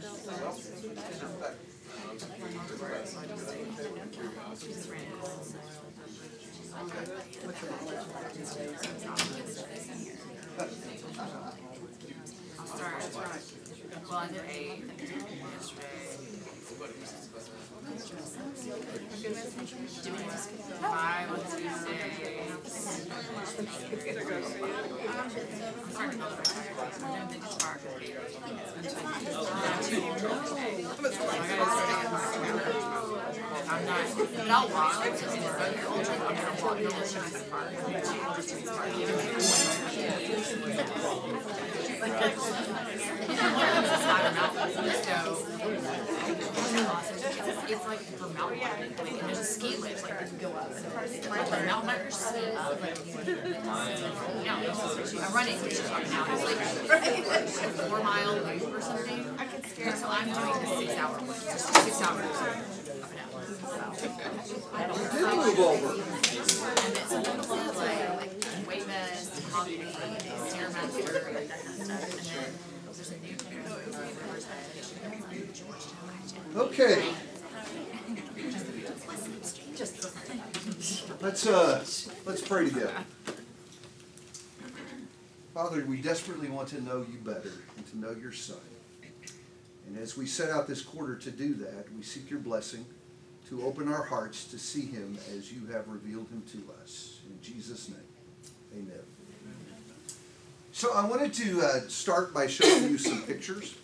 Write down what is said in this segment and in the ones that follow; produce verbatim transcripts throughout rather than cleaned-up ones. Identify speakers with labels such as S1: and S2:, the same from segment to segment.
S1: Well, I did eight yesterday. Five on Tuesday. I'm starting to go for it. I don't think it's hard for me. I'm not, but I'll walk. I'm gonna walk. No, let's try the park. It's like for mountain biking, I mean, there's a ski lift, like you can go up. Like mountain bikers ski, like, yeah, I'm running, which is right now, it's like a four mile loop or something. So I'm doing the six hour, just a six hour loop.
S2: You did move over.
S1: And it's a like weight vest, coffee, Stairmaster, and that kind of stuff. And then there's a new
S2: Okay. Let's uh let's pray together. Father, we desperately want to know you better and to know your Son. And as we set out this quarter to do that, we seek your blessing to open our hearts to see him as you have revealed him to us. In Jesus' name, amen. So I wanted to uh, start by showing you some pictures.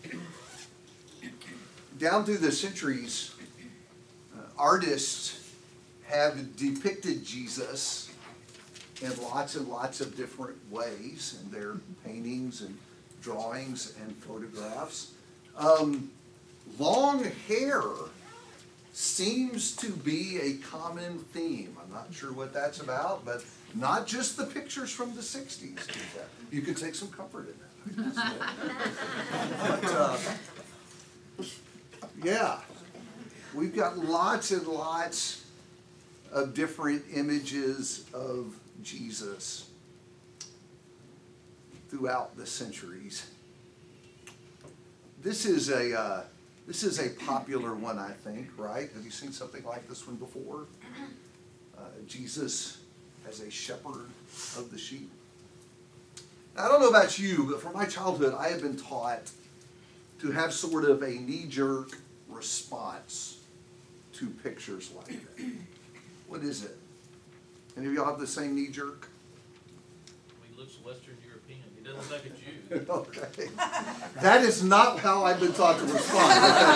S2: Down through the centuries, uh, artists have depicted Jesus in lots and lots of different ways in their paintings and drawings and photographs. Um, long hair seems to be a common theme. I'm not sure what that's about, but not just the pictures from the sixties. You can take some comfort in that. But, uh, yeah, we've got lots and lots of different images of Jesus throughout the centuries. This is a uh, this is a popular one, I think, right? Have you seen something like this one before? Uh, Jesus as a shepherd of the sheep. Now, I don't know about you, but from my childhood, I have been taught to have sort of a knee-jerk response to pictures like that. What is it? Any of y'all have the same knee-jerk?
S3: He looks Western European. He doesn't look like a Jew.
S2: Okay. That is not how I've been taught to respond.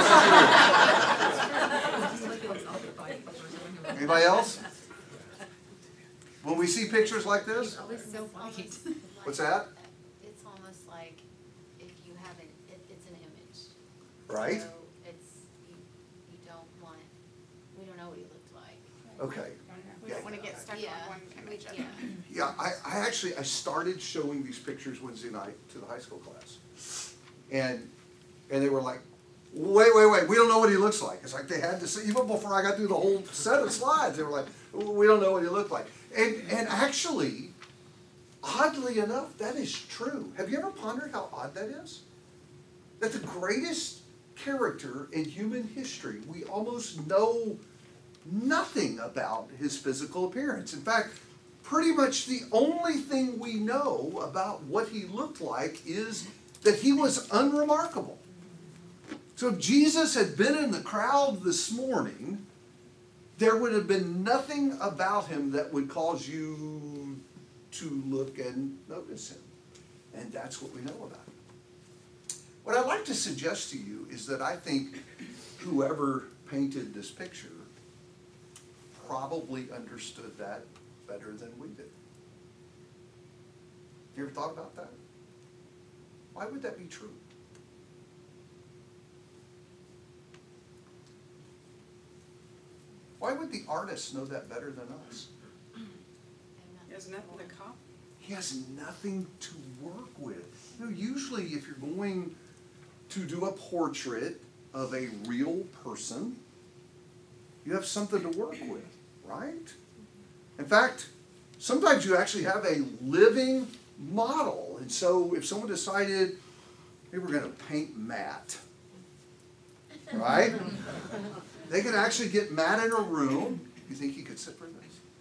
S2: Anybody else? When we see pictures like this?
S1: always so white.
S2: What's that?
S4: It's almost like if you haven't, it, it's an image.
S2: Right?
S4: So it's, you, you don't want, we don't know what he looked like.
S2: Okay.
S5: We don't want to get stuck
S4: Yeah.
S5: on one image of
S4: Yeah.
S5: it.
S2: Yeah, I, I actually, I started showing these pictures Wednesday night to the high school class. And and they were like, wait, wait, wait, we don't know what he looks like. It's like they had to see, even before I got through the whole set of slides, they were like, we don't know what he looked like. And and actually, oddly enough, that is true. Have you ever pondered how odd that is? That the greatest character in human history, we almost know nothing about his physical appearance. In fact, pretty much the only thing we know about what he looked like is that he was unremarkable. So if Jesus had been in the crowd this morning, there would have been nothing about him that would cause you to look and notice him. And that's what we know about him. What I'd like to suggest to you is that I think whoever painted this picture probably understood that better than we did. You ever thought about that? Why would that be true? Why would the artist know that better than us?
S5: He has nothing to copy.
S2: He has nothing to work with. You know, usually if you're going to do a portrait of a real person, you have something to work with, right? In fact, sometimes you actually have a living model. And so if someone decided, hey, we're going to paint Matt, right? They could actually get mad in a room. You think he could sit for this?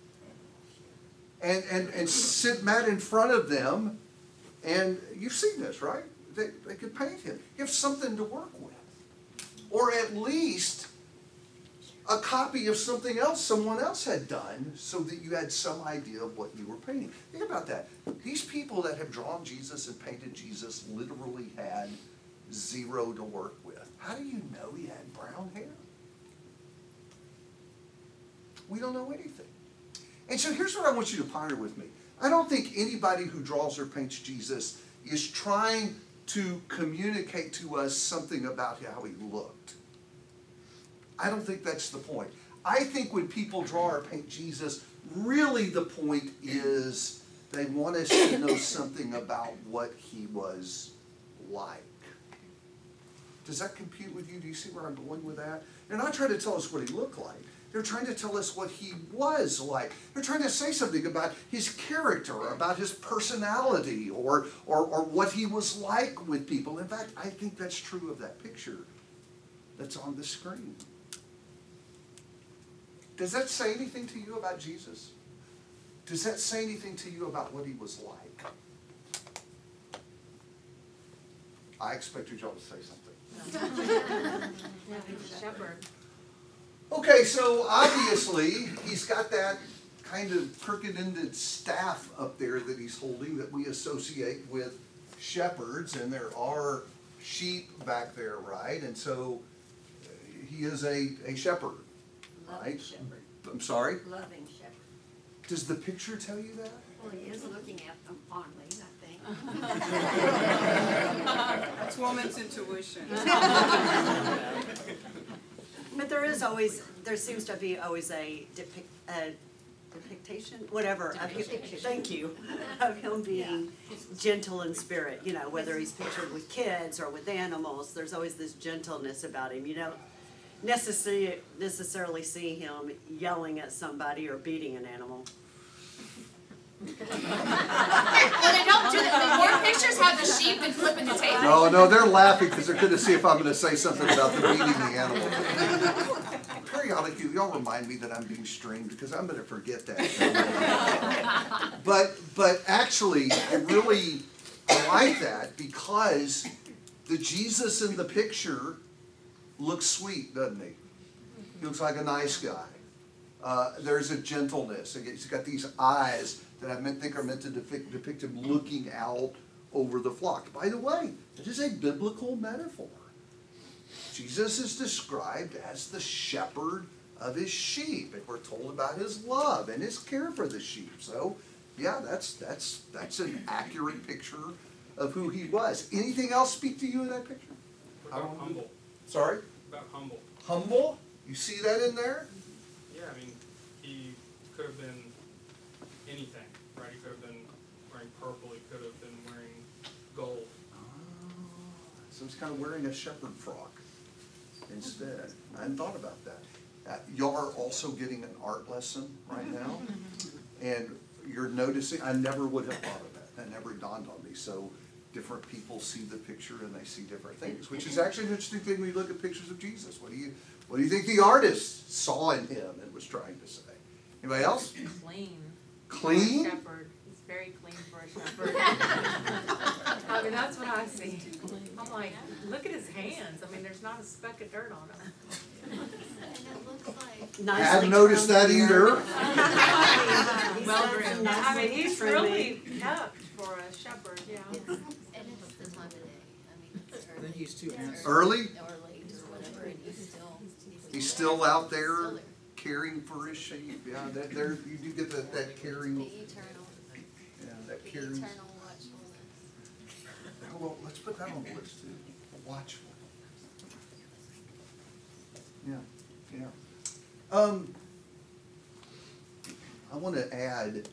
S2: And, and, and sit mad in front of them, and you've seen this, right? They, they could paint him. You have something to work with. Or at least a copy of something else someone else had done so that you had some idea of what you were painting. Think about that. These people that have drawn Jesus and painted Jesus literally had zero to work with. How do you know he had brown hair? We don't know anything. And so here's what I want you to ponder with me. I don't think anybody who draws or paints Jesus is trying to communicate to us something about how he looked. I don't think that's the point. I think when people draw or paint Jesus, really the point is they want us to know something about what he was like. Does that compute with you? Do you see where I'm going with that? They're not trying to tell us what he looked like. They're trying to tell us what he was like. They're trying to say something about his character, about his personality, or, or, or what he was like with people. In fact, I think that's true of that picture that's on the screen. Does that say anything to you about Jesus? Does that say anything to you about what he was like? I expected y'all to say something.
S5: Shepherd.
S2: Okay, so obviously he's got that kind of crooked-ended staff up there that he's holding that we associate with shepherds, and there are sheep back there, right? And so uh, he is a, a shepherd,
S6: Loving
S2: right?
S6: shepherd.
S2: I'm sorry?
S6: Loving shepherd.
S2: Does the picture tell you that?
S6: Well, he is looking at them fondly, I think.
S5: That's woman's intuition.
S7: But there is always, there seems to be always a depict, a depiction, whatever, of him, thank you, of him being gentle in spirit, you know, whether he's pictured with kids or with animals, there's always this gentleness about him. You don't necessarily, necessarily see him yelling at somebody or beating an animal.
S1: Well, they don't do that. More pictures have the sheep than flipping the table.
S2: No, no, they're laughing because they're going to see if I'm going to say something about the beating the animal. Periodically, y'all remind me that I'm being streamed because I'm going to forget that. But, but actually, I really like that because the Jesus in the picture looks sweet, doesn't he? He looks like a nice guy. Uh, there's a gentleness. He's got these eyes that I meant, think are meant to depict, depict him looking out over the flock. By the way, it is a biblical metaphor. Jesus is described as the shepherd of his sheep, and we're told about his love and his care for the sheep. So, yeah, that's that's that's an accurate picture of who he was. Anything else speak to you in that picture?
S8: About humble.
S2: Sorry?
S8: About humble.
S2: Humble? You see that in there?
S8: Yeah, I mean, he could have been anything, right? He could have been wearing purple. He could have been wearing gold.
S2: So he's kind of wearing a shepherd frock instead. I hadn't thought about that. Uh, y'all are also getting an art lesson right now, and you're noticing, I never would have thought of that. That never dawned on me. So different people see the picture and they see different things, which is actually an interesting thing when you look at pictures of Jesus. What do you, what do you think the artist saw in him and was trying to say? Anybody else?
S9: Clean.
S2: Clean?
S9: Shepherd. He's very clean for a shepherd. I mean, that's what I see. I'm like, look at his hands. I mean, there's not a speck of dirt on them.
S4: And it looks like,
S7: Nicely
S2: Hadn't noticed that
S7: trimmed
S2: either.
S7: hair. He's
S9: Well
S7: got
S9: groomed.
S7: some nice
S9: I mean,
S7: little
S9: he's
S7: trimming.
S9: really kept for a shepherd, yeah.
S4: it's, and it's the time of day. I mean, it's
S10: I
S4: early.
S10: think he's too
S4: It's
S10: handsome.
S2: Early?
S4: Or late or whatever, and he's still.
S2: He's still out there
S4: Still there.
S2: caring for his sheep. Yeah, that there you do get that, that caring.
S4: The eternal,
S2: Yeah, that
S4: the
S2: caring.
S4: eternal watchfulness.
S2: Oh, well, let's put that on the list too. Watchful. Yeah, yeah. Um, I want to add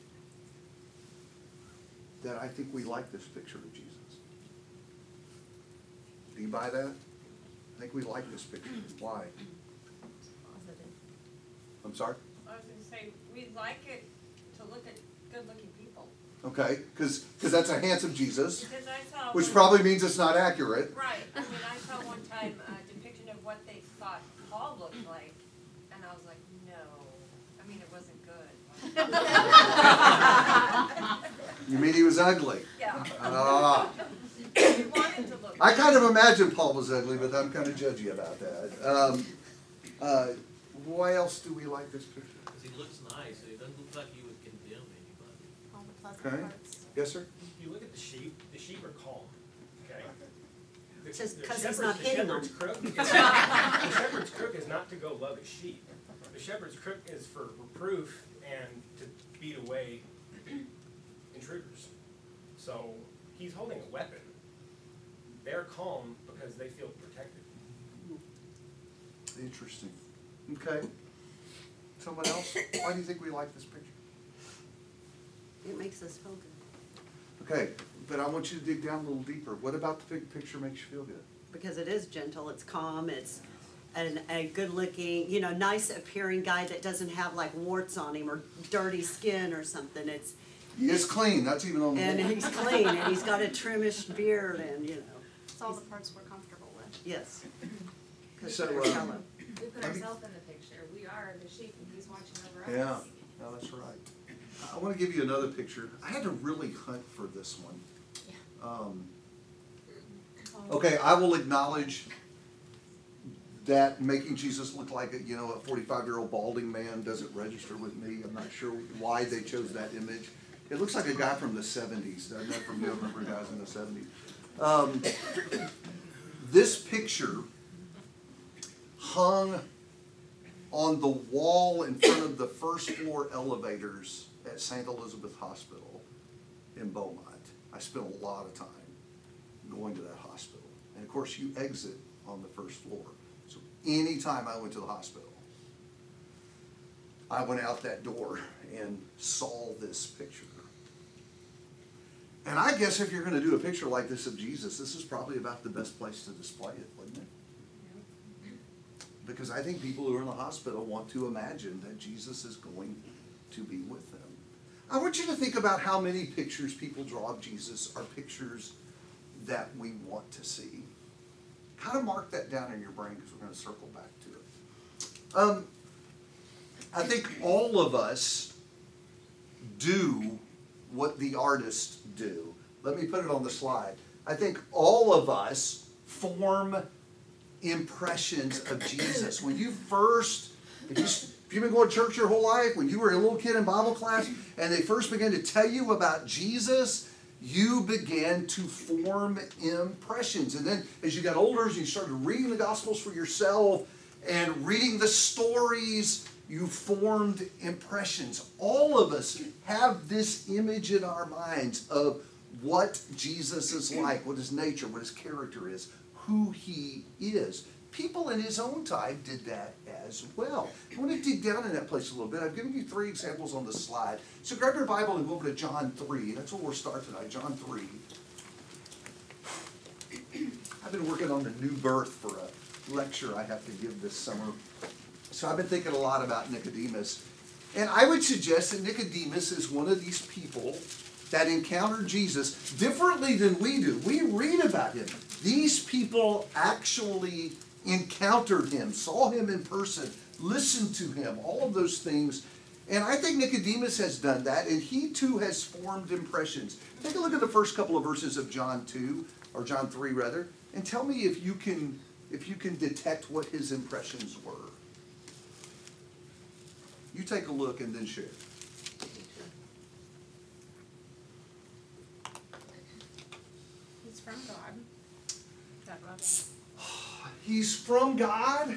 S2: that I think we like this picture of Jesus. Do you buy that? I think we like this picture. Why? I'm sorry?
S11: I was gonna say, we like it to look at good-looking people.
S2: Okay, because that's a handsome Jesus,
S11: Because I saw.
S2: which
S11: one-
S2: probably means it's not accurate.
S11: Right, I mean, I saw one time a depiction of what they like, and I was like, no, I mean, it wasn't good.
S2: You mean he was ugly?
S11: Yeah.
S2: Ah.
S11: We wanted to look.
S2: I kind of imagined Paul was ugly, but I'm kind of judgy about that. Um, uh, why else do we like this picture?
S3: Because he looks nice, it doesn't look like he would condemn anybody.
S4: All the pleasant
S2: Okay.
S4: parts.
S2: Yes, sir?
S10: You look at the sheep, the sheep are calm, okay? The-
S7: Just
S10: the
S7: 'cause he's
S10: shepherd's-
S7: not
S10: the
S7: hitting
S10: shepherd's
S7: them.
S10: crook is not- The shepherd's crook is not to go love his sheep. The shepherd's crook is for reproof and to beat away intruders. So he's holding a weapon. They're calm because they feel protected.
S2: Interesting. Okay. Someone else? Why do you think we like this picture?
S7: It makes us feel good,
S2: Okay, but I want you to dig down a little deeper. What about the big picture makes you feel good?
S7: because it is gentle, it's calm, it's an, a good-looking, you know, nice appearing guy that doesn't have like warts on him or dirty skin or something, it's,
S2: He is clean, that's even on the
S7: and
S2: wall.
S7: he's clean, and he's got a trimmish beard, and, you know,
S5: It's all the parts we're comfortable with.
S7: yes. 'Cause
S2: So,
S7: they're
S2: uh,
S7: shallow.
S4: We put
S2: I mean-
S4: ourselves in the picture, we are the sheep and he's watching over us.
S2: Yeah, no, that's right. I want to give you another picture. I had to really hunt for this one. Um, okay, I will acknowledge that making Jesus look like a, you know, a forty-five-year-old balding man doesn't register with me. I'm not sure why they chose that image. It looks like a guy from the seventies, doesn't it? From the remember guys in the seventies. Um, this picture hung on the wall in front of the first floor elevators at Saint Elizabeth Hospital in Beaumont. I spent a lot of time going to that hospital. And of course, you exit on the first floor. So anytime I went to the hospital, I went out that door and saw this picture. And I guess if you're going to do a picture like this of Jesus, this is probably about the best place to display it, wouldn't it? Because I think people who are in the hospital want to imagine that Jesus is going to be with them. I want you to think about how many pictures people draw of Jesus are pictures that we want to see. Kind of mark that down in your brain because we're going to circle back to it. Um, I think all of us do what the artists do. Let me put it on the slide. I think all of us form impressions of Jesus. When you first, if, you, if you've been going to church your whole life, when you were a little kid in Bible class, and they first began to tell you about Jesus, you began to form impressions. And then as you got older, as you started reading the Gospels for yourself and reading the stories, you formed impressions. All of us have this image in our minds of what Jesus is like, what his nature, what his character is, who he is. People in his own time did that as well. I want to dig down in that place a little bit. I've given you three examples on the slide. So grab your Bible and go over to John three. That's where we'll start tonight, John three. I've been working on the new birth for a lecture I have to give this summer. So I've been thinking a lot about Nicodemus. And I would suggest that Nicodemus is one of these people that encountered Jesus differently than we do. We read about him. These people actually encountered him, saw him in person, listened to him, all of those things. And I think Nicodemus has done that, and he too has formed impressions. Take a look at the first couple of verses of John two, or John three rather, and tell me if you can, if you can detect what his impressions were. You take a look and then share.
S5: He's from God. That love.
S2: He's from God,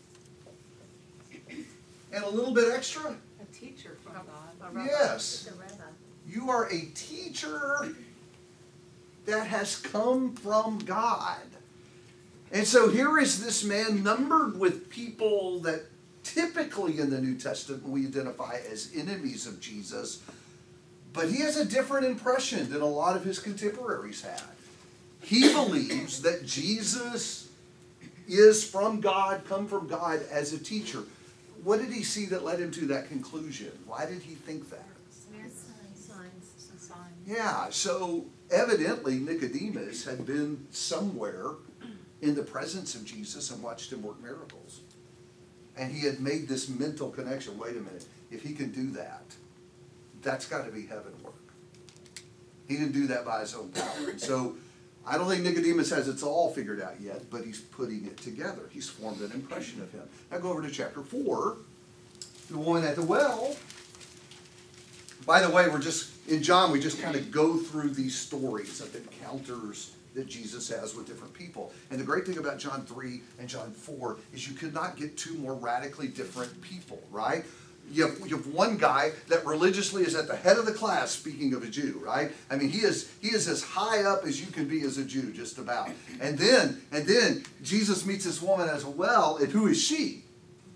S2: and a little bit extra.
S9: A teacher from God.
S2: Yes. You are a teacher that has come from God. And so here is this man numbered with people that typically in the New Testament we identify as enemies of Jesus, but he has a different impression than a lot of his contemporaries had. He believes that Jesus is from God, come from God as a teacher. What did he see that led him to that conclusion? Why did he think that?
S9: Signs, some signs.
S2: Yeah, so evidently Nicodemus had been somewhere in the presence of Jesus and watched him work miracles. And he had made this mental connection. Wait a minute, if he can do that, that's got to be heaven work. He didn't do that by his own power. And so I don't think Nicodemus has it all figured out yet, but he's putting it together. He's formed an impression of him. Now go over to chapter four. The woman at the well. By the way, we're just, in John, we just kind of go through these stories of encounters that Jesus has with different people. And the great thing about John three and John four is you could not get two more radically different people, right? You have, you have one guy that religiously is at the head of the class, speaking of a Jew, right? I mean, he is he is as high up as you can be as a Jew, just about. And then, and then Jesus meets this woman as well, and who is she?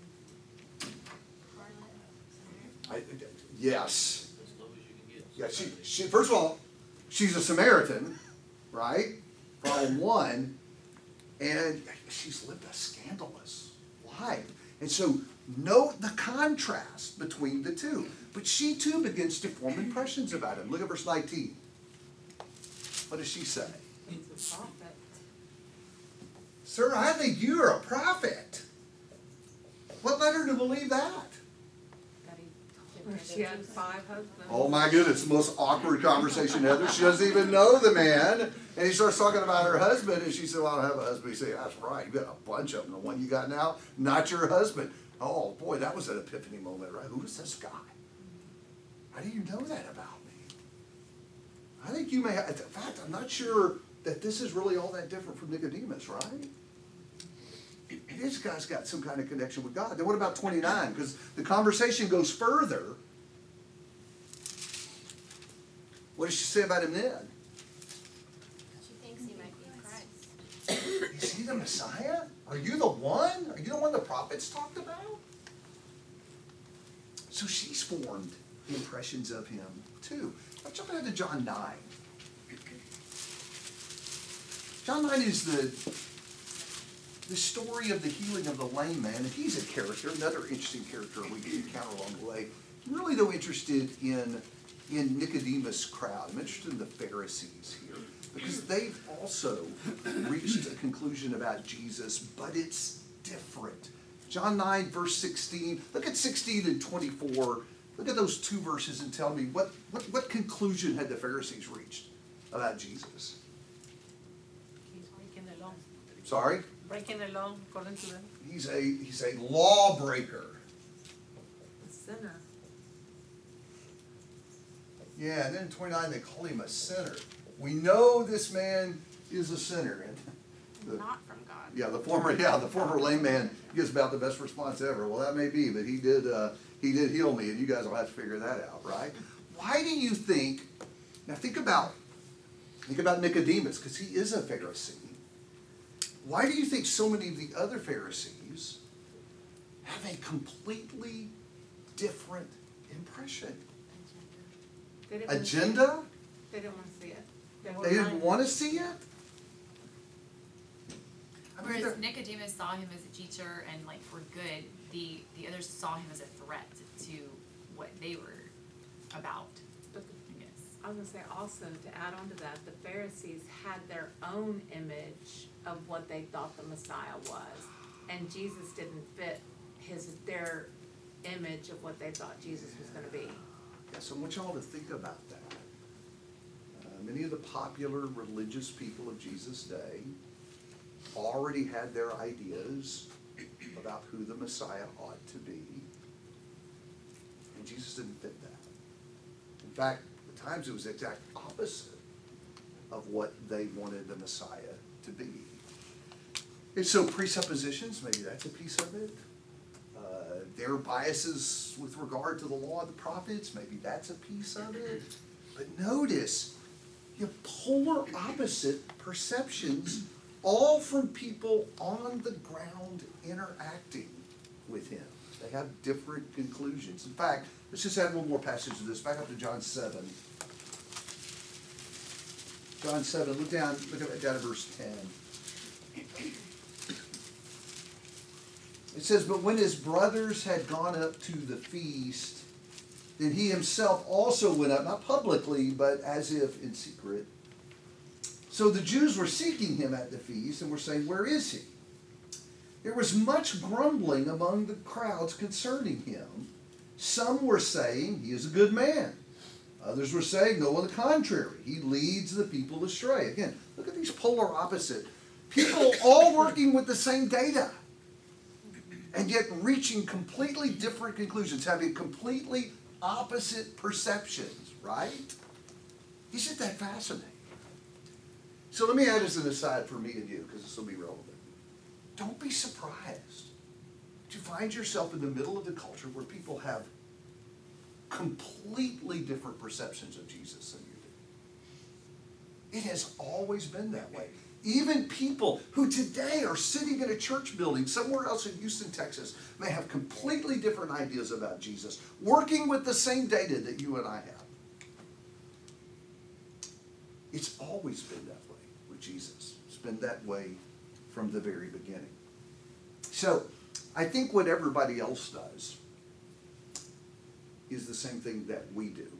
S2: I, yes.
S3: As low as you can get.
S2: Yeah, she, she, first of all, she's a Samaritan, right? Problem one. And she's lived a scandalous life. And so note the contrast between the two. But she too begins to form impressions about him. Look at verse nineteen. What does she say?
S9: He's a prophet.
S2: Sir, I think you're a prophet. What led her to believe that?
S9: That he, she had five husbands.
S2: Oh my goodness, the most awkward conversation ever. She doesn't even know the man. And he starts talking about her husband, and she said, well, I don't have a husband. He said, that's right, you got a bunch of them. The one you got now, not your husband. Oh boy, that was an epiphany moment, right? Who is this guy? How do you know that about me? I think you may have, in fact, I'm not sure that this is really all that different from Nicodemus, right? This guy's got some kind of connection with God. Then what about twenty-nine? Because the conversation goes further. What does she say about him then?
S4: She thinks he might be Christ.
S2: Is he the Messiah? Are you the one? Are you the one the prophets talked about? So she's formed impressions of him too. Let's jump ahead to John nine. John nine is the, the story of the healing of the lame man, and he's a character, another interesting character we can encounter along the way. I'm really though interested in, in Nicodemus' crowd. I'm interested in the Pharisees here, because they've also reached a conclusion about Jesus, but it's different. John nine, verse sixteen. Look at sixteen and twenty-four. Look at those two verses and tell me, what, what, what conclusion had the Pharisees reached about Jesus?
S9: He's breaking the law.
S2: Sorry?
S9: Breaking the law according to them.
S2: He's a, he's a lawbreaker.
S9: A sinner.
S2: Yeah, and then in twenty-nine they call him a sinner. We know this man is a sinner. And the,
S5: Not from God.
S2: yeah, the former yeah the former lame man gives about the best response ever. Well, that may be, but he did uh, he did heal me, and you guys will have to figure that out, right? Why do you think? Now think about think about Nicodemus, because he is a Pharisee. Why do you think so many of the other Pharisees have a completely different impression?
S9: They didn't want to see it.
S2: Agenda?
S9: They didn't want to see it.
S2: They didn't want to see it? I mean,
S1: Whereas
S2: they're-
S1: Nicodemus saw him as a teacher and like for good, the, the others saw him as a threat to what they were about.
S9: But
S1: I guess.
S9: I was gonna say also, to add on to that, the Pharisees had their own image of what they thought the Messiah was. And Jesus didn't fit his, their image of what they thought Jesus was gonna be.
S2: Yeah, so I want y'all to think about that. Uh, many of the popular religious people of Jesus' day already had their ideas about who the Messiah ought to be. And Jesus didn't fit that. In fact, at times it was the exact opposite of what they wanted the Messiah to be. And so presuppositions, maybe that's a piece of it. Uh, their biases with regard to the law of the prophets, maybe that's a piece of it. But notice, you have polar opposite perceptions, all from people on the ground interacting with him. They have different conclusions. In fact, let's just add one more passage of this. Back up to John seven. John seven, look down, look at down at verse ten. It says, but when his brothers had gone up to the feast, then he himself also went up, not publicly, but as if in secret. So the Jews were seeking him at the feast and were saying, where is he? There was much grumbling among the crowds concerning him. Some were saying, he is a good man. Others were saying, no, on the contrary, he leads the people astray. Again, look at these polar opposite people all working with the same data and yet reaching completely different conclusions, having completely opposite perceptions, right? Isn't that fascinating? So let me add as an aside for me and you, because this will be relevant. Don't be surprised to find yourself in the middle of the culture where people have completely different perceptions of Jesus than you do. It has always been that way. Even people who today are sitting in a church building somewhere else in Houston, Texas, may have completely different ideas about Jesus, working with the same data that you and I have. It's always been that way with Jesus. It's been that way from the very beginning. So, I think what everybody else does is the same thing that we do.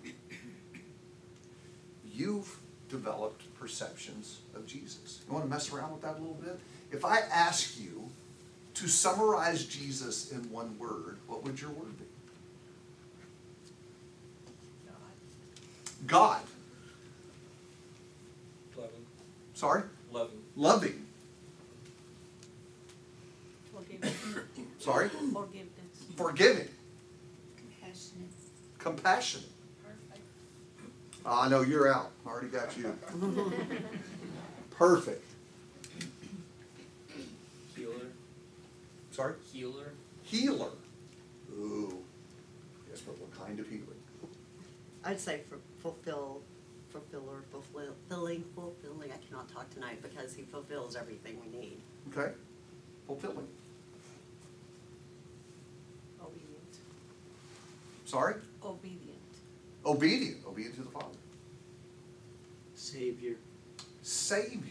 S2: You've developed perceptions of Jesus. You want to mess around with that a little bit? If I ask you to summarize Jesus in one word, what would your word be? God.
S10: Loving.
S2: Sorry?
S10: Loving.
S2: Loving.
S5: Forgiveness.
S2: Sorry?
S5: Forgiveness.
S2: Forgiving.
S4: Compassionate.
S2: Compassionate.
S11: Perfect.
S2: Ah, no, you're out. I already got you. Perfect.
S10: Healer.
S2: Sorry?
S10: Healer.
S2: Healer. Ooh. Yes, but what kind of healing?
S7: I'd say for fulfill, fulfiller, fulfilling, fulfilling. I cannot talk tonight because he fulfills everything we need.
S2: Okay. Fulfilling.
S5: Obedient.
S2: Sorry?
S5: Obedient.
S2: Obedient. Obedient to the Father.
S10: Savior.
S2: Savior.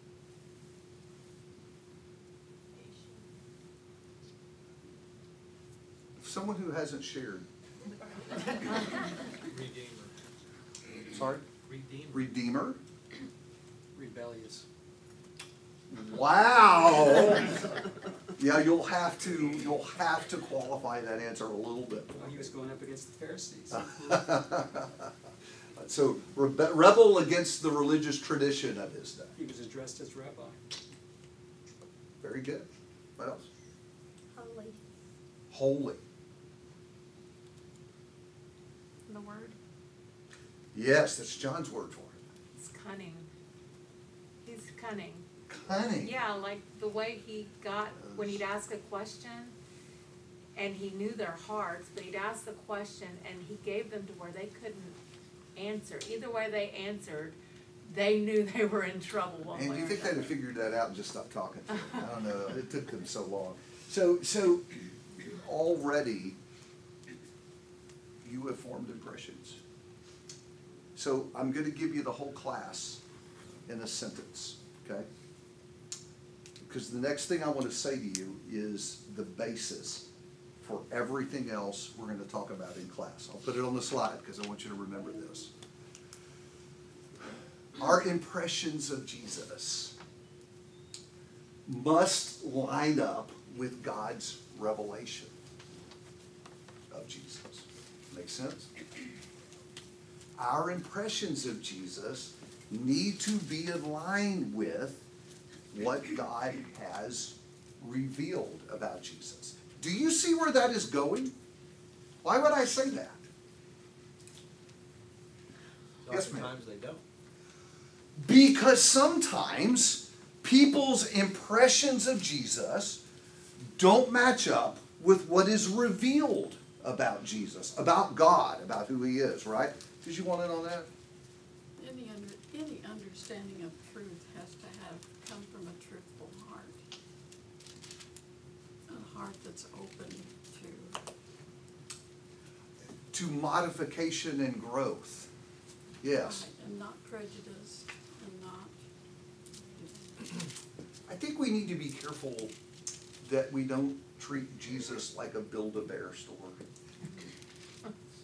S2: Someone who hasn't shared.
S3: Redeemer.
S2: Sorry?
S3: Redeemer.
S2: Redeemer.
S10: Rebellious.
S2: Wow. Yeah, you'll have to you'll have to qualify that answer a little bit.
S10: Well, he was going up against the Pharisees.
S2: So rebe- rebel against the religious tradition of his day.
S10: He was addressed as rabbi.
S2: Very good. What else?
S5: Holy.
S2: Holy.
S5: The word.
S2: Yes, that's John's word for it.
S9: It's cunning. He's cunning.
S2: Cunning.
S9: Yeah, like the way he got, when he'd ask a question, and he knew their hearts, but he'd ask the question, and he gave them to where they couldn't answer. Either way they answered, they knew they were in trouble one
S2: And
S9: way
S2: do you
S9: or
S2: think they'd
S9: another.
S2: have figured that out and just stopped talking to him? I don't know. It took them so long. So, so already you have formed impressions. So I'm going to give you the whole class in a sentence, okay? Because the next thing I want to say to you is the basis for everything else we're going to talk about in class. I'll put it on the slide because I want you to remember this. Our impressions of Jesus must line up with God's revelation of Jesus. Make sense? Our impressions of Jesus need to be in line with what God has revealed about Jesus. Do you see where that is going? Why would I say that? Yes, ma'am.
S3: Sometimes they don't.
S2: Because sometimes people's impressions of Jesus don't match up with what is revealed about Jesus, about God, about who he is, right? Did you want in on that?
S12: Any under, any understanding of truth has to have, come from a truthful heart. A heart that's open to.
S2: To modification and growth. Yes.
S12: Right, and not prejudice, and not.
S2: I think we need to be careful that we don't treat Jesus like a Build-A-Bear store.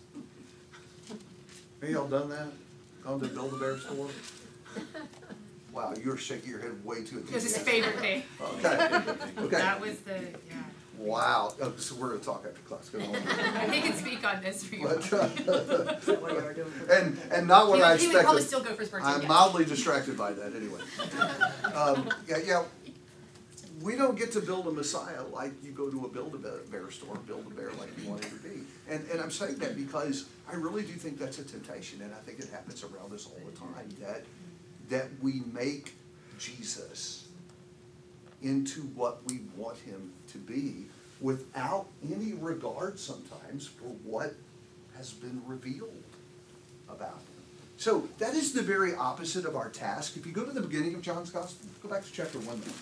S2: Have y'all done that? Gone to the Build-A-Bear store? Wow, you're shaking your head way too
S1: It was his
S2: enthusiastic.
S1: favorite day.
S2: Okay, okay.
S1: That was the, yeah.
S2: Wow, oh, so we're gonna talk after class, go on.
S1: He can speak on this for you.
S2: But, uh,
S7: Is that what you are doing?
S2: and, and not what
S1: He
S2: I
S1: would, he would probably
S2: expected.
S1: still go for his birthday.
S2: I'm
S1: yeah.
S2: mildly distracted by that anyway. Um, yeah, yeah, we don't get to build a Messiah like you go to a Build-A-Bear store, build a bear like you want it to be. And, and I'm saying that because I really do think that's a temptation, and I think it happens around us all the time, that, that we make Jesus into what we want him to be without any regard sometimes for what has been revealed about him. So that is the very opposite of our task. If you go to the beginning of John's Gospel, go back to chapter one now.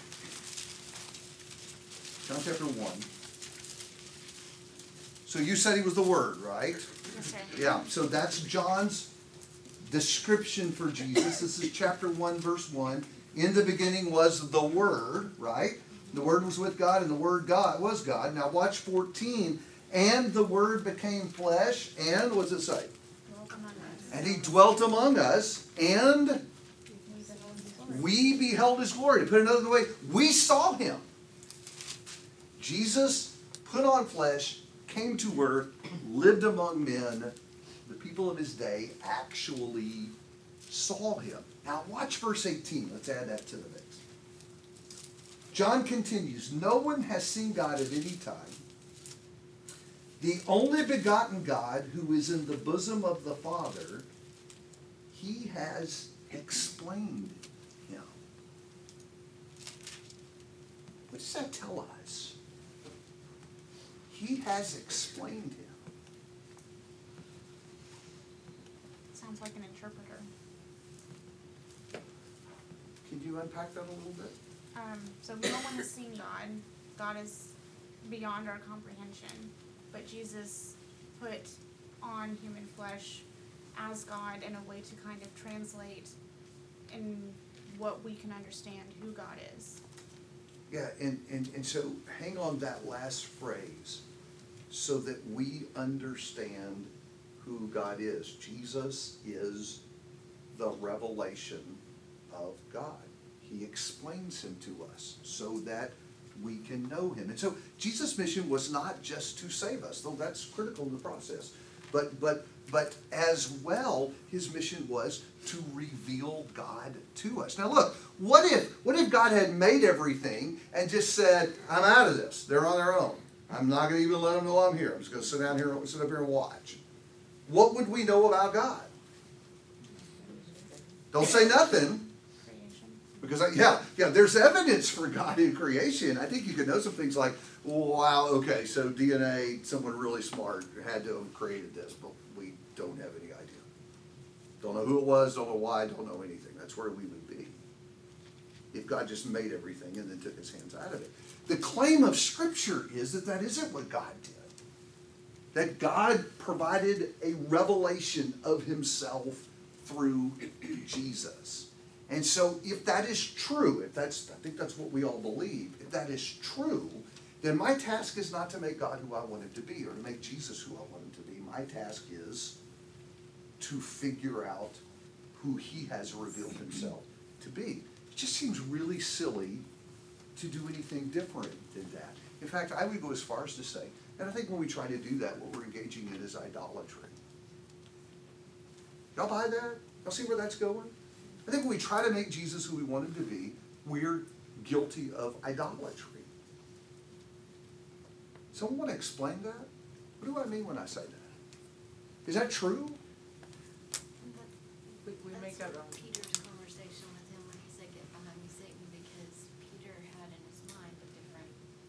S2: John chapter one. So you said he was the Word, right?
S5: Okay.
S2: Yeah, so that's John's description for Jesus. This is chapter one, verse one. In the beginning was the Word, right? The Word was with God, and the Word God was God. Now watch fourteen. And the Word became flesh, and what's it say? And he dwelt among us, and we beheld his glory. To put it another way, we saw him. Jesus put on flesh, came to earth, lived among men. The people of his day actually saw him. Now watch verse eighteen. Let's add that to the mix. John continues, no one has seen God at any time. The only begotten God who is in the bosom of the Father, he has explained him. What does that tell us? He has explained him.
S5: Sounds like an interpreter.
S2: Can you unpack that a little bit?
S5: Um, so no one has seen God. God is beyond our comprehension. But Jesus put on human flesh as God in a way to kind of translate in what we can understand who God is.
S2: Yeah, and, and, and so hang on that last phrase so that we understand who God is. Jesus is the revelation of God. He explains him to us so that we can know him. And so Jesus' mission was not just to save us, though that's critical in the process. But but but as well, his mission was to reveal God to us. Now look, what if what if God had made everything and just said, I'm out of this. They're on their own. I'm not going to even let them know I'm here. I'm just going to sit down here, sit up here and watch. What would we know about God? Don't say nothing. Because, I, yeah, yeah, there's evidence for God in creation. I think you could know some things like, wow, okay, so D N A, someone really smart had to have created this, but we don't have any idea. Don't know who it was, don't know why, don't know anything. That's where we would be if God just made everything and then took his hands out of it. The claim of Scripture is that that isn't what God did. That God provided a revelation of himself through Jesus. And so if that is true, if that's, I think that's what we all believe, if that is true, then my task is not to make God who I want him to be or to make Jesus who I want him to be. My task is to figure out who he has revealed himself to be. It just seems really silly to do anything different than that. In fact, I would go as far as to say, and I think when we try to do that, what we're engaging in is idolatry. Y'all buy that? Y'all see where that's going? I think when we try to make Jesus who we want him to be, we're guilty of idolatry. Someone want to explain that? What do I mean when I say that? Is that true?
S9: We, we make
S6: That's
S9: up.
S6: Peter's conversation with him when he said, "Get behind me, Satan," because Peter had in his mind a different.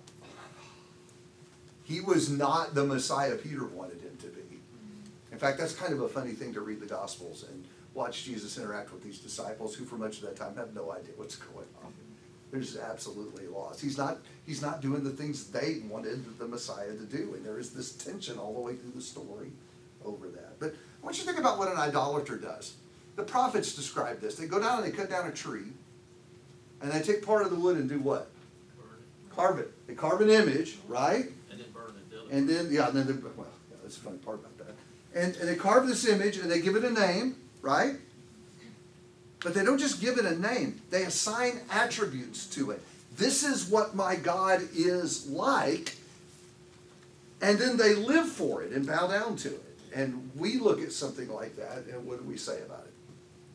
S2: He was not the Messiah Peter wanted him to be. In fact, that's kind of a funny thing to read the Gospels and watch Jesus interact with these disciples who for much of that time have no idea what's going on. They're just absolutely lost. He's not, he's not doing the things they wanted the Messiah to do. And there is this tension all the way through the story over that. But I want you to think about what an idolater does. The prophets describe this. They go down and they cut down a tree. And they take part of the wood and do what? Carve it. They carve an image, right?
S3: And then burn it. They'll-
S2: And then, yeah, and then, they, well, yeah, that's the funny part about that. And, and they carve this image and they give it a name, right? But they don't just give it a name. They assign attributes to it. This is what my God is like. And then they live for it and bow down to it. And we look at something like that, and what do we say about it?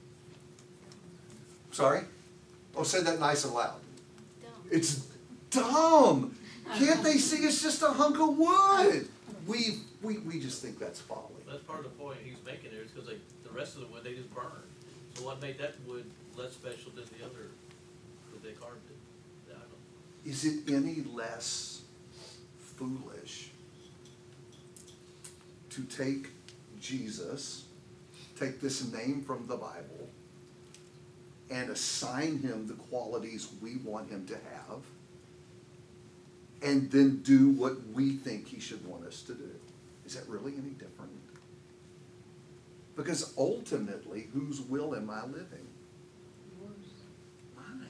S2: Sorry? Oh, say that nice and loud.
S6: Dumb.
S2: It's dumb. Can't they see it's just a hunk of wood? We, we, we just think that's folly.
S3: That's part of the point he's making there, is because like, the rest of the wood, they just burned. So what made that wood less special than the other, that they carved it? I don't.
S2: Is it any less foolish to take Jesus, take this name from the Bible, and assign him the qualities we want him to have, and then do what we think he should want us to do? Is that really any different? Because ultimately, whose will am I living? Mine.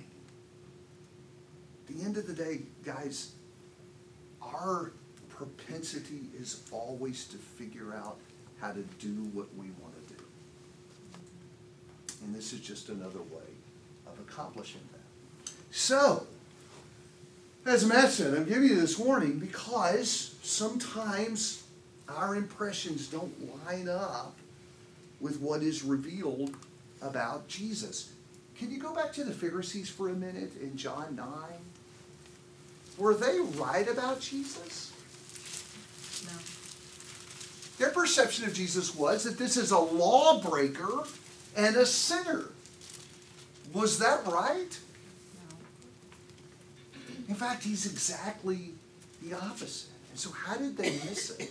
S2: At the end of the day, guys, our propensity is always to figure out how to do what we want to do. And this is just another way of accomplishing that. So, as Matt said, I'm giving you this warning because sometimes our impressions don't line up with what is revealed about Jesus. Can you go back to the Pharisees for a minute in John nine? Were they right about Jesus?
S9: No.
S2: Their perception of Jesus was that this is a lawbreaker and a sinner. Was that right? In fact, he's exactly the opposite. And so how did they miss it?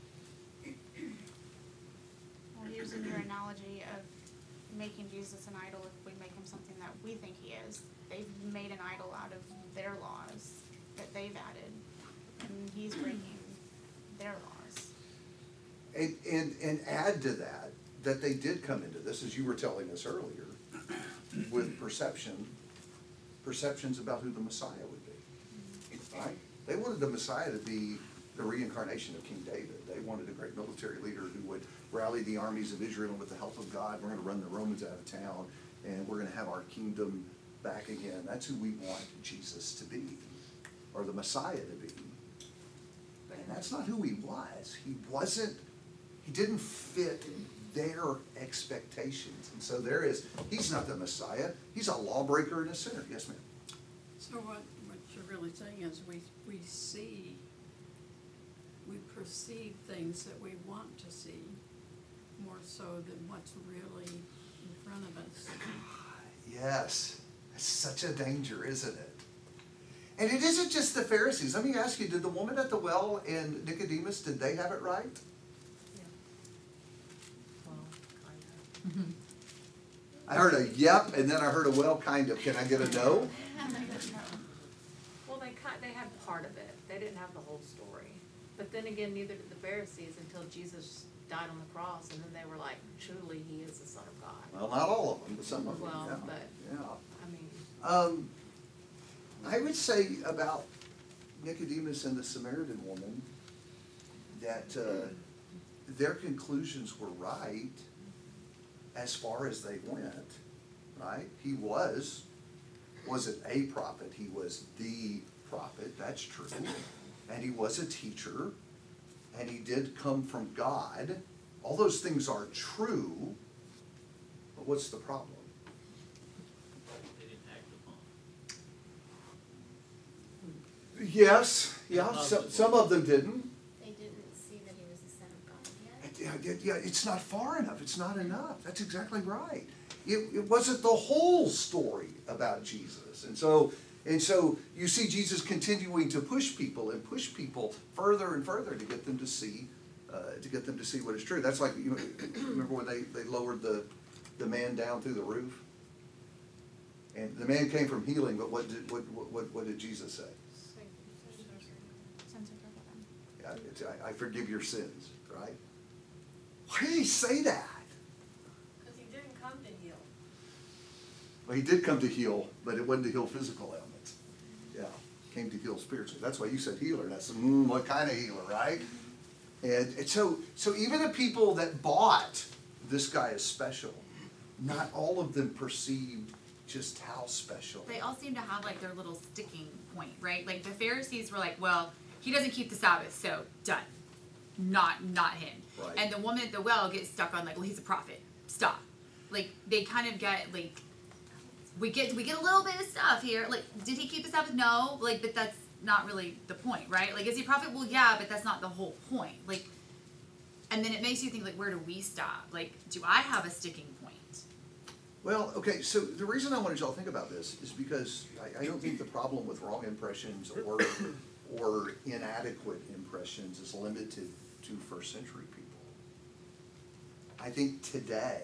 S5: Well, using your analogy of making Jesus an idol, if we make him something that we think he is, they've made an idol out of their laws that they've added, and he's breaking their laws.
S2: And, and, and add to that, that they did come into this, as you were telling us earlier, with perception, perceptions about who the Messiah would be, right? They wanted the Messiah to be the reincarnation of King David. They wanted a great military leader who would rally the armies of Israel, and with the help of God, we're going to run the Romans out of town, and we're going to have our kingdom back again. That's who we want Jesus to be, or the Messiah to be. And that's not who he was. He wasn't, he didn't fit their expectations. And so there is, he's not the Messiah. He's a lawbreaker and a sinner. Yes, ma'am.
S12: So what, what you're really saying is we, we see, we perceive things that we want to see more so than what's really in front of us.
S2: Yes. That's such a danger, isn't it? And it isn't just the Pharisees. Let me ask you, did the woman at the well and Nicodemus, did they have it right? I heard a yep, and then I heard a well, kind of. Can I get a no?
S9: Well, they ki- they had part of it. They didn't have the whole story. But then again, neither did the Pharisees until Jesus died on the cross, and then they were like, truly, he is the Son of God.
S2: Well, not all of them, but some of them.
S9: Well,
S2: yeah.
S9: but,
S2: Yeah.
S9: I mean,
S2: Um, I would say about Nicodemus and the Samaritan woman that uh, their conclusions were right as far as they went, right? He was, wasn't a prophet, he was the prophet, that's true. And he was a teacher, and he did come from God. All those things are true, but what's the problem?
S3: They didn't act upon.
S2: Yes, yeah, some, some of them didn't.
S6: They didn't see that he was the Son of God yet.
S2: Yeah, yeah, yeah, it's not far enough, it's not enough, that's exactly right. It, it wasn't the whole story about Jesus. And so, and so you see Jesus continuing to push people and push people further and further to get them to see, uh, to get them to see what is true. That's like, you know, remember when they, they lowered the, the man down through the roof? And the man came from healing, but what did, what, what, what did Jesus say? Yeah, it's, I, I forgive your sins, right? Why did he say that?
S11: Because he didn't come to heal.
S2: Well, he did come to heal, but it wasn't to heal physical ailments. Yeah, came to heal spiritually. That's why you said healer. That's mm, what kind of healer, right? And, and so, so even the people that bought this guy is special not all of them perceived just how special.
S1: They all seem to have like their little sticking point, right? Like the Pharisees were like, well, he doesn't keep the Sabbath, so done. Not not him.
S2: Right.
S1: And the woman at the well gets stuck on like, well, he's a prophet. Stop. Like they kind of get like, we get we get a little bit of stuff here. Like, did he keep the Sabbath? No. Like, but that's not really the point, right? Like, is he a prophet? Well, yeah, but that's not the whole point. Like, and then it makes you think like, where do we stop? Like, do I have a sticking point?
S2: Well, okay, so the reason I wanted y'all to think about this is because I, I don't think the problem with wrong impressions or or inadequate impressions is limited to first century people. I think today,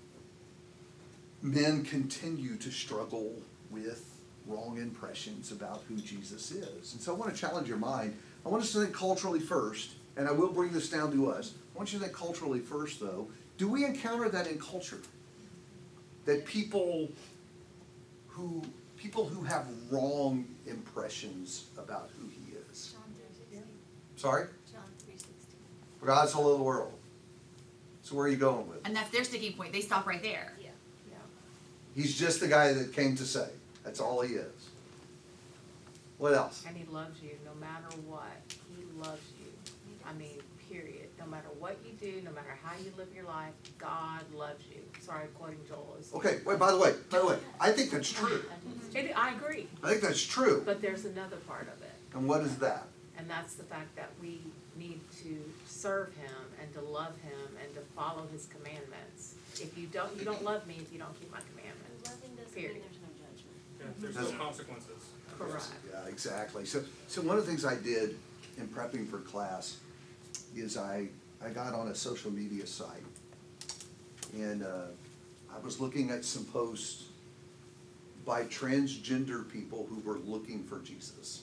S2: men continue to struggle with wrong impressions about who Jesus is. And so I want to challenge your mind. I want us to think culturally first, and I will bring this down to us. I want you to think culturally first, though. Do we encounter that in culture? That people who people who have wrong impressions about who he is.
S6: John three sixteen.
S2: Sorry?
S6: John three sixteen.
S2: For God so loved the world. So where are you going with it?
S1: And that's their sticking point. They stop right there.
S6: Yeah.
S9: Yeah.
S2: He's just the guy that came to save. That's all he is. What else?
S9: And he loves you no matter what. He loves you. I mean, period. No matter what you do, no matter how you live your life, God loves you. Sorry, quoting Joel. Is
S2: Okay, wait, by the way, by the way, I think that's true.
S9: It, I agree.
S2: I think that's true.
S9: But there's another part of it.
S2: And what is that?
S9: And that's the fact that we need to serve him and to love him and to follow his commandments. If you don't, you don't love me if you don't keep my commandments.
S6: Loving doesn't
S9: Period.
S6: mean there's no judgment.
S8: Yeah, there's
S2: That's-
S8: still consequences.
S9: Correct.
S2: Yeah, exactly. So, so one of the things I did in prepping for class is I, I got on a social media site, and uh, I was looking at some posts by transgender people who were looking for Jesus.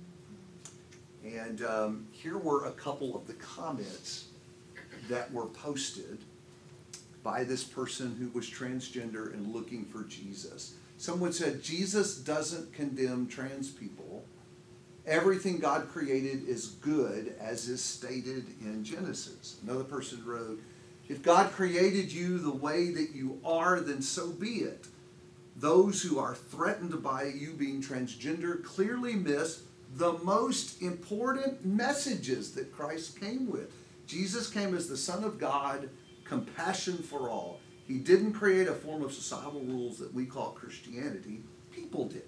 S2: And um, here were a couple of the comments that were posted by this person who was transgender and looking for Jesus. Someone said, Jesus doesn't condemn trans people. Everything God created is good, as is stated in Genesis. Another person wrote, if God created you the way that you are, then so be it. Those who are threatened by you being transgender clearly miss the most important messages that Christ came with. Jesus came as the Son of God, compassion for all. He didn't create a form of societal rules that we call Christianity. People did.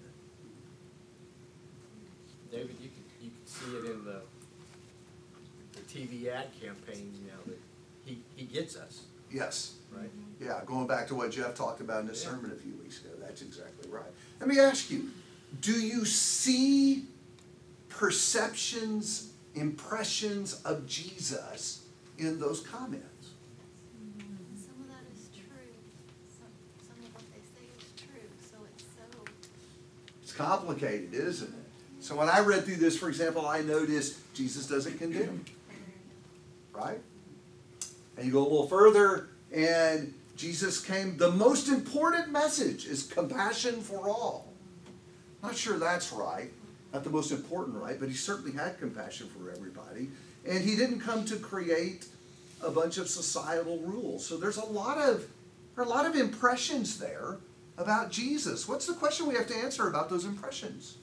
S13: David, you could, you could see it in the, the T V ad campaign, you know, that he, he gets us,
S2: Yes.
S13: right?
S2: Yeah, going back to what Jeff talked about in his
S13: Yeah.
S2: sermon a few weeks ago. That's exactly right. Let me ask you, do you see perceptions, impressions of Jesus in those comments?
S6: Some of that is true. Some, some of what they say is true, so it's so.
S2: It's complicated, isn't it? So when I read through this, for example, I noticed Jesus doesn't condemn, right? And you go a little further, and Jesus came, the most important message is compassion for all. Not sure that's right, not the most important right, but he certainly had compassion for everybody. And he didn't come to create a bunch of societal rules. So there's a lot of, there are a lot of impressions there about Jesus. What's the question we have to answer about those impressions?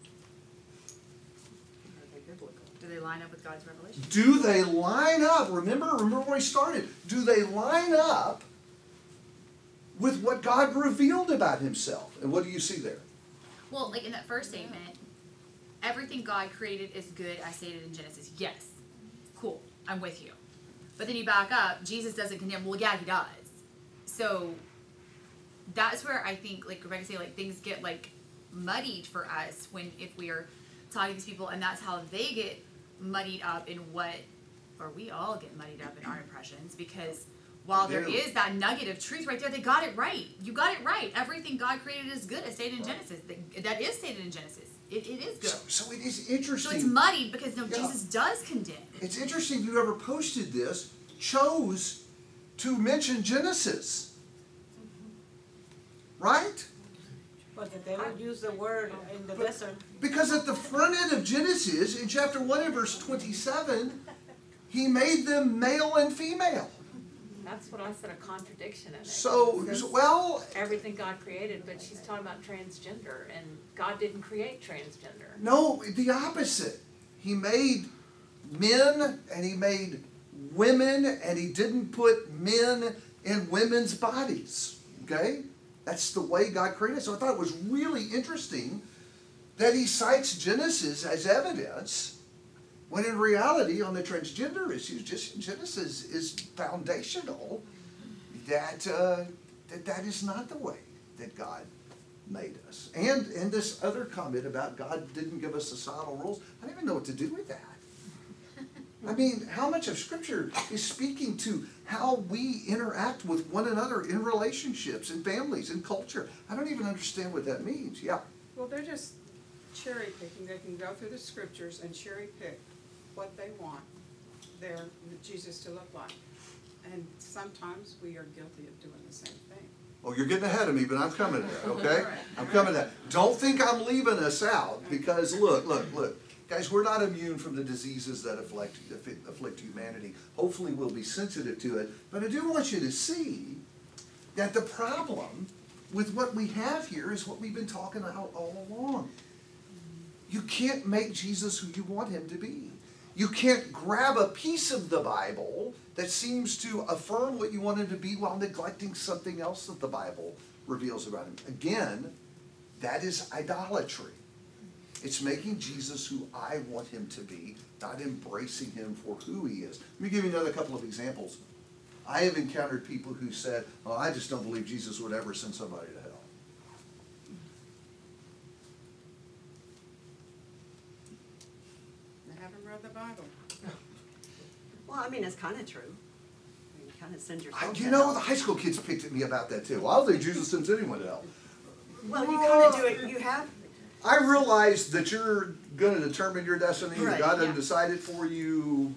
S1: Do they line up with God's revelation?
S2: Do they line up? Remember, remember where he started. Do they line up with what God revealed about himself? And what do you see there?
S1: Well, like in that first statement, everything God created is good, as stated in Genesis. Yes. Cool. I'm with you. But then you back up, Jesus doesn't condemn. Well, yeah, he does. So that's where I think, like Rebecca said, like things get like muddied for us when if we are talking to these people, and that's how they get muddied up in what, or we all get muddied up in our impressions, because while there
S2: do.
S1: is that nugget of truth right there, they got it right. You got it right. Everything God created is good, as stated in Genesis. That, that is stated in Genesis. It, it is good.
S2: So, so it is
S1: So
S2: interesting.
S1: it's muddied because no,
S2: Yeah.
S1: Jesus does condemn.
S2: It's interesting whoever posted this chose to mention Genesis. Right?
S11: But that they would use the word in the desert.
S2: Because at the front end of Genesis, in chapter one and verse twenty-seven, he made them male and female.
S9: That's what I said, a contradiction in it.
S2: So,
S9: It says
S2: well,
S9: everything God created, but she's talking about transgender, and God didn't create transgender.
S2: no, the opposite. He made men and he made women, and he didn't put men in women's bodies. Okay? That's the way God created. So I thought it was really interesting that he cites Genesis as evidence, when in reality, on the transgender issues, just Genesis is foundational. That uh, that that is not the way that God made us. And and this other comment about God didn't give us societal rules, I don't even know what to do with that. I mean, how much of Scripture is speaking to how we interact with one another in relationships, in families, in culture? I don't even understand what that means. Yeah.
S12: Well, they're just cherry picking. They can go through the scriptures and cherry pick what they want their Jesus to look like. And sometimes we are guilty of doing the same thing.
S2: Oh, you're getting ahead of me, but I'm coming to that, okay? I'm coming to that. Don't think I'm leaving us out, because look, look, look. Guys, we're not immune from the diseases that afflict, afflict humanity. Hopefully we'll be sensitive to it. But I do want you to see that the problem with what we have here is what we've been talking about all along. You can't make Jesus who you want him to be. You can't grab a piece of the Bible that seems to affirm what you want him to be while neglecting something else that the Bible reveals about him. Again, that is idolatry. It's making Jesus who I want him to be, not embracing him for who he is. Let me give you another couple of examples. I have encountered people who said, oh, I just don't believe Jesus would ever send somebody to hell.
S12: They haven't read the Bible.
S7: Well, I mean, it's kind of true. You kind of send
S2: I,
S7: yourself
S2: you
S7: to
S2: know,
S7: hell.
S2: the high school kids picked at me about that too. I don't think Jesus sends anyone to hell.
S7: Well, you kind of do it, you have,
S2: I realize that you're going to determine your destiny.
S7: Right,
S2: God doesn't
S7: yeah.
S2: decide it for you.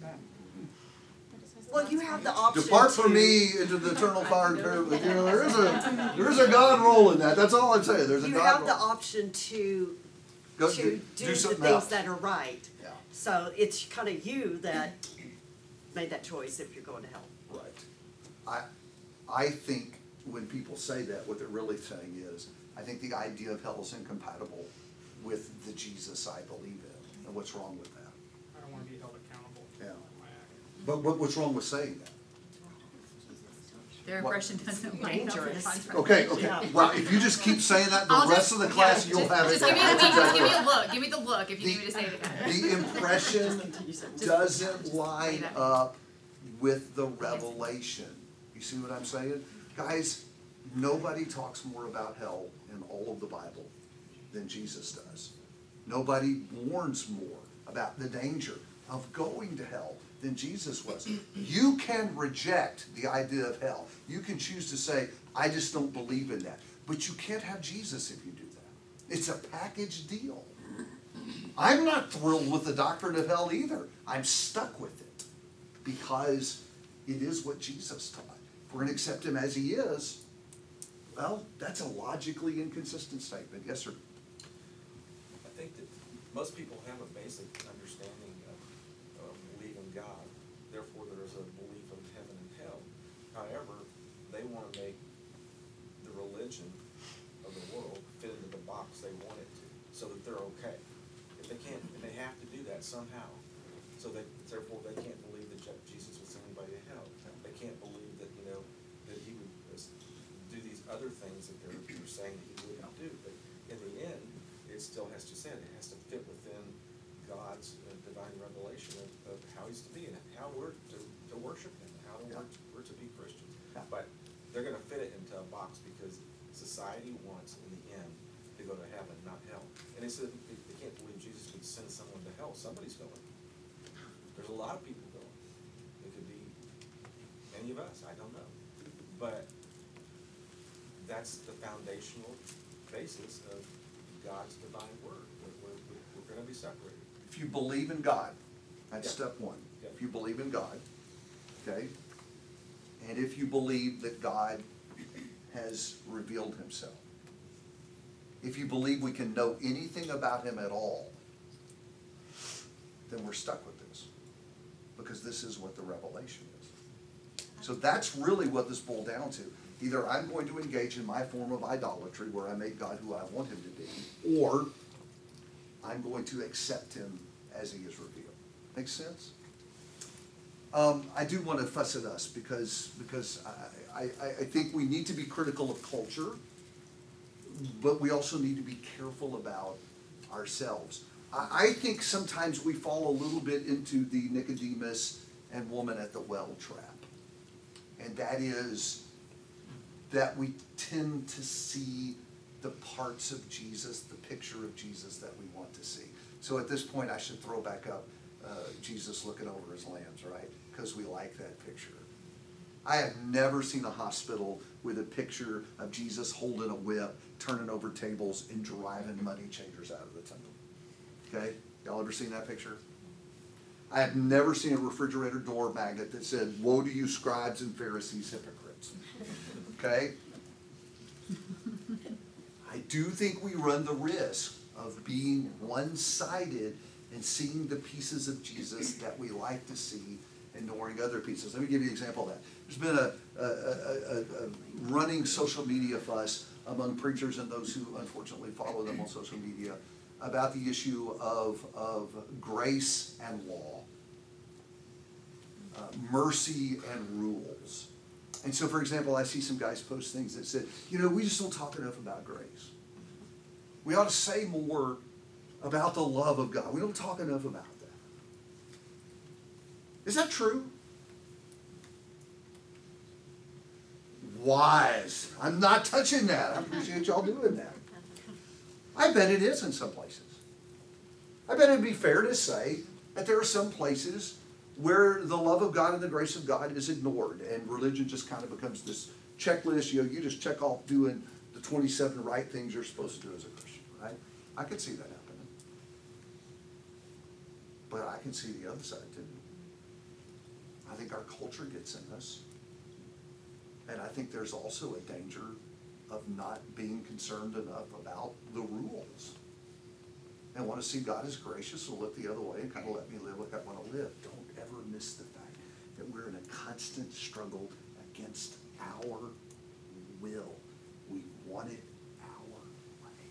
S7: well, you have the option to.
S2: Depart from me into the eternal fire and terror. You know, there is a there is a God role in that. That's all I'm saying. There's a
S7: You
S2: God
S7: have
S2: role.
S7: the option to,
S2: Go
S7: to
S2: do-
S7: do
S2: do
S7: the
S2: something
S7: things
S2: else.
S7: that are right.
S2: Yeah.
S7: So it's kind of you that made that choice if you're going to hell.
S2: Right. I I think when people say that, what they're really saying is, I think the idea of hell is incompatible with the Jesus I believe in. And what's wrong with that?
S8: I don't wanna be held accountable
S2: Yeah.
S8: for my actions.
S2: But what, what's wrong with saying that?
S1: Their
S2: What-
S1: impression doesn't line up with
S7: Dangerous.
S1: God's
S2: Okay,
S1: revelation.
S2: okay. Well, if you just keep saying that, the
S1: I'll
S2: rest
S1: just-
S2: of the
S1: yeah,
S2: class, you'll
S1: just-
S2: have it.
S1: Just give me,
S2: That's
S1: the, just
S2: exactly
S1: give me
S2: right.
S1: a look, give me the look if you need me to say it again.
S2: The impression doesn't line up with the revelation. You see what I'm saying? Guys, nobody talks more about hell in all of the Bible than Jesus does. Nobody warns more about the danger of going to hell than Jesus was. You can reject the idea of hell. You can choose to say, I just don't believe in that. But you can't have Jesus if you do that. It's a package deal. I'm not thrilled with the doctrine of hell either. I'm stuck with it because it is what Jesus taught. If we're going to accept him as he is, well, that's a logically inconsistent statement. Yes, sir.
S14: I think that most people have a basic understanding of, of believing God. Therefore, there is a belief of heaven and hell. However, they want to make the religion of the world fit into the box they want it to, so that they're okay. If they can't, and they have to do that somehow, so they therefore they can't believe that Je- Jesus would send anybody to hell. They can't believe that you know that he would uh, do these other things that they're, they're saying that he wouldn't do. But in the end, it still has to say it. It has to fit within God's uh, divine revelation of, of how he's to be and how we're to, to worship him, and how we're, to, we're to be Christians. But they're going to fit it into a box because society wants, in the end, to go to heaven, not hell. And they said they, they can't believe Jesus would send someone to hell. Somebody's going. There's a lot of people going. It could be any of us. I don't know. But that's the foundational basis of God's divine word. We're, we're, we're going to be separated.
S2: If you believe in God, that's
S14: Yeah.
S2: step one.
S14: Yeah.
S2: If you believe in God, okay? And if you believe that God has revealed himself, if you believe we can know anything about him at all, then we're stuck with this. Because this is what the revelation is. So that's really what this boiled down to. Either I'm going to engage in my form of idolatry where I make God who I want him to be, or I'm going to accept him as he is revealed. Make sense? Um, I do want to fuss at us because, because I, I, I think we need to be critical of culture, but we also need to be careful about ourselves. I, I think sometimes we fall a little bit into the Nicodemus and woman at the well trap. And that is that we tend to see the parts of Jesus, the picture of Jesus that we want to see. So at this point, I should throw back up uh, Jesus looking over his lambs, right? Because we like that picture. I have never seen a hospital with a picture of Jesus holding a whip, turning over tables, and driving money changers out of the temple. Okay? Y'all ever seen that picture? I have never seen a refrigerator door magnet that said, "Woe to you, scribes and Pharisees, hypocrites." Okay? I do think we run the risk of being one-sided and seeing the pieces of Jesus that we like to see, ignoring other pieces. Let me give you an example of that. There's been a, a, a, a, a running social media fuss among preachers and those who unfortunately follow them on social media about the issue of, of grace and law, uh, mercy and rules. And so, for example, I see some guys post things that said, you know, we just don't talk enough about grace. We ought to say more about the love of God. We don't talk enough about that. Is that true? Wise. I'm not touching that. I appreciate y'all doing that. I bet it is in some places. I bet it'd be fair to say that there are some places where the love of God and the grace of God is ignored, and religion just kind of becomes this checklist. You know, you just check off doing the twenty-seven right things you're supposed to do as a Christian, right? I could see that happening. But I can see the other side too. I think our culture gets in us. And I think there's also a danger of not being concerned enough about the rules. And want to see God as gracious and look the other way and kind of let me live like I want to live. Don't ever miss the fact that we're in a constant struggle against our will. We want it our way.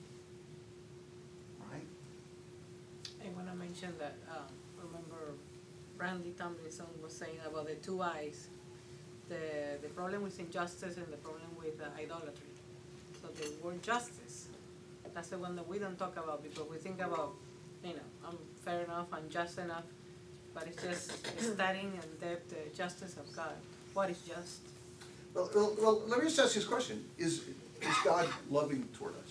S2: Right?
S15: I want to mention that, uh, remember Randy Tomlinson was saying about the two eyes, the, the problem with injustice and the problem with uh, idolatry. So the word justice, that's the one that we don't talk about because we think about, you know, I'm fair enough, I'm just enough, but it's just studying and depth the justice of God. What is just?
S2: Well, well, well, let me just ask you this question. Is, is God loving toward us?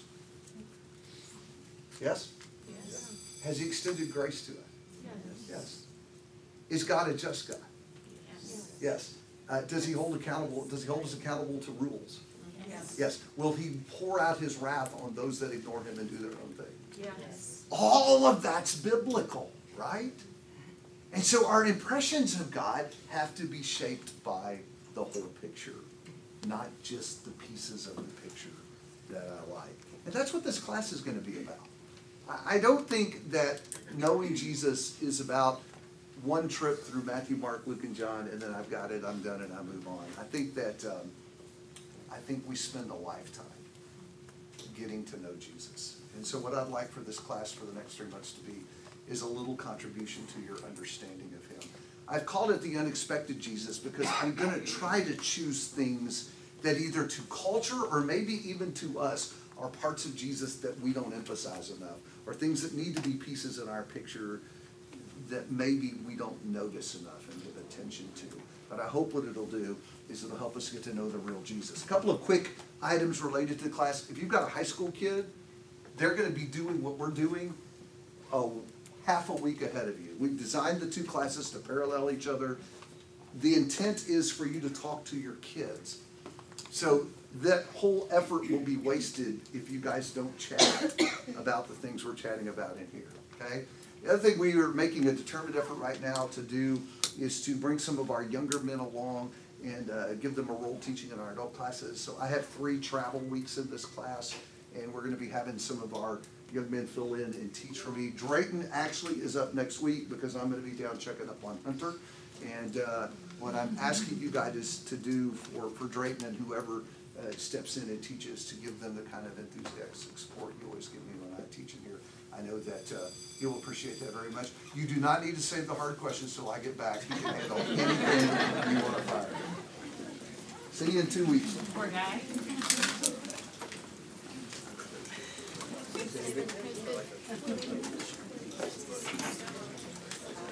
S2: Yes?
S15: Yes.
S2: Has he extended grace to us?
S15: Yes.
S2: Yes. Is God a just God?
S15: Yes.
S2: Yes. Uh, does he hold accountable, does he hold us accountable to rules?
S15: Yes.
S2: Yes. Will he pour out his wrath on those that ignore him and do their own thing?
S15: Yes.
S2: All of that's biblical, right? And so our impressions of God have to be shaped by the whole picture, not just the pieces of the picture that I like. And that's what this class is going to be about. I don't think that knowing Jesus is about one trip through Matthew, Mark, Luke, and John, and then I've got it, I'm done, and I move on. I think that um, I think we spend a lifetime getting to know Jesus. And so what I'd like for this class for the next three months to be is a little contribution to your understanding of him. I've called it the unexpected Jesus because I'm going to try to choose things that either to culture or maybe even to us are parts of Jesus that we don't emphasize enough, or things that need to be pieces in our picture that maybe we don't notice enough and give attention to. But I hope what it'll do is it'll help us get to know the real Jesus. A couple of quick items related to the class. If you've got a high school kid, they're going to be doing what we're doing a half a week ahead of you. We've designed the two classes to parallel each other. The intent is for you to talk to your kids. So that whole effort will be wasted if you guys don't chat about the things we're chatting about in here, okay? The other thing we are making a determined effort right now to do is to bring some of our younger men along and uh, give them a role teaching in our adult classes. So I have three travel weeks in this class, and we're going to be having some of our young men fill in and teach for me. Drayton actually is up next week because I'm going to be down checking up on Hunter. And uh, what I'm asking you guys to do for, for Drayton and whoever uh, steps in and teaches, to give them the kind of enthusiastic support you always give me when I teach in here. I know that uh, you'll appreciate that very much. You do not need to save the hard questions till I get back. You can handle anything you want to fire. See you in two weeks.
S9: Poor guy.